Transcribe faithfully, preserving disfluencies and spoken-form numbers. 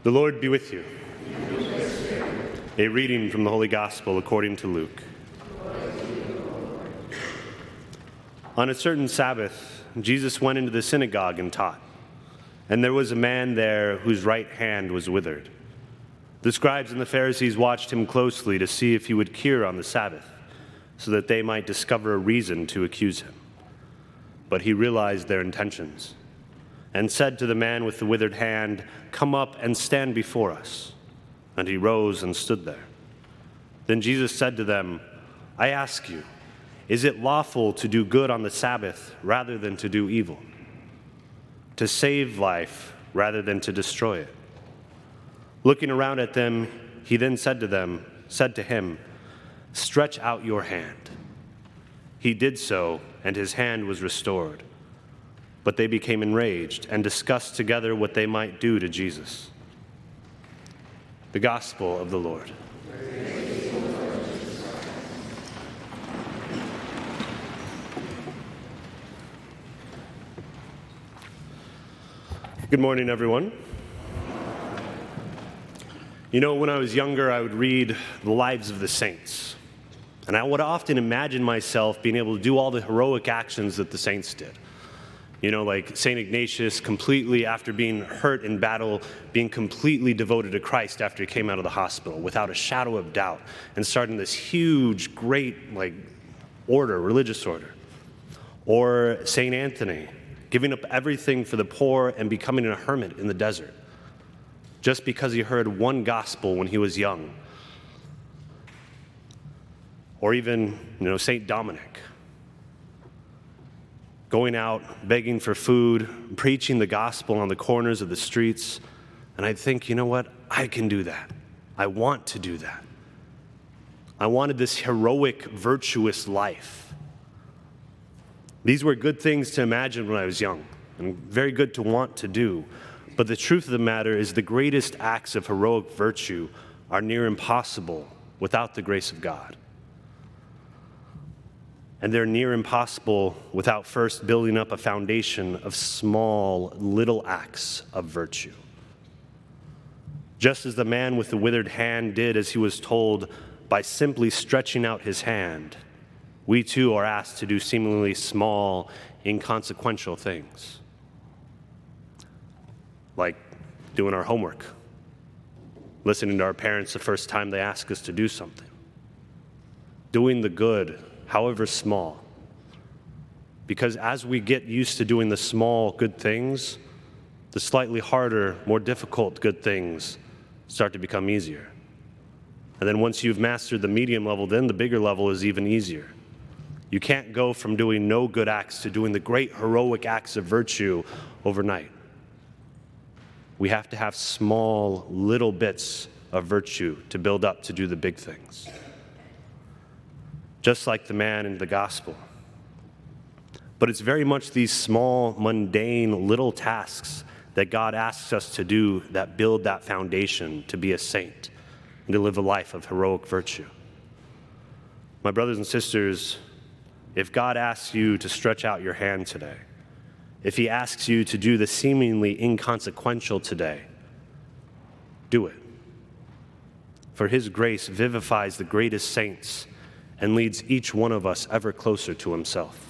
The Lord be with you. A reading from the Holy Gospel according to Luke. On a certain Sabbath, Jesus went into the synagogue and taught, and there was a man there whose right hand was withered. The scribes and the Pharisees watched him closely to see if he would cure on the Sabbath, so that they might discover a reason to accuse him. But he realized their intentions, and said to the man with the withered hand, "Come up and stand before us." And he rose and stood there. Then Jesus said to them, "I ask you, is it lawful to do good on the Sabbath rather than to do evil? To save life rather than to destroy it?" Looking around at them, he then said to them, said to him, "Stretch out your hand." He did so, and his hand was restored. But they became enraged and discussed together what they might do to Jesus. The Gospel of the Lord. Good morning, everyone. You know, when I was younger, I would read the lives of the saints, and I would often imagine myself being able to do all the heroic actions that the saints did. You know, like Saint Ignatius, completely, after being hurt in battle, being completely devoted to Christ after he came out of the hospital, without a shadow of doubt, and starting this huge, great, like, order, religious order. Or Saint Anthony, giving up everything for the poor and becoming a hermit in the desert, just because he heard one gospel when he was young. Or even, you know, Saint Dominic, going out, begging for food, preaching the gospel on the corners of the streets. And I'd think, you know what? I can do that. I want to do that. I wanted this heroic, virtuous life. These were good things to imagine when I was young, and very good to want to do. But the truth of the matter is the greatest acts of heroic virtue are near impossible without the grace of God. And they're near impossible without first building up a foundation of small, little acts of virtue. Just as the man with the withered hand did as he was told by simply stretching out his hand, we too are asked to do seemingly small, inconsequential things. Like doing our homework, listening to our parents the first time they ask us to do something, doing the good, however small. Because as we get used to doing the small good things, the slightly harder, more difficult good things start to become easier. And then once you've mastered the medium level, then the bigger level is even easier. You can't go from doing no good acts to doing the great heroic acts of virtue overnight. We have to have small, little bits of virtue to build up to do the big things. Just like the man in the gospel. But it's very much these small, mundane, little tasks that God asks us to do that build that foundation to be a saint and to live a life of heroic virtue. My brothers and sisters, if God asks you to stretch out your hand today, if he asks you to do the seemingly inconsequential today, do it. For his grace vivifies the greatest saints and leads each one of us ever closer to himself.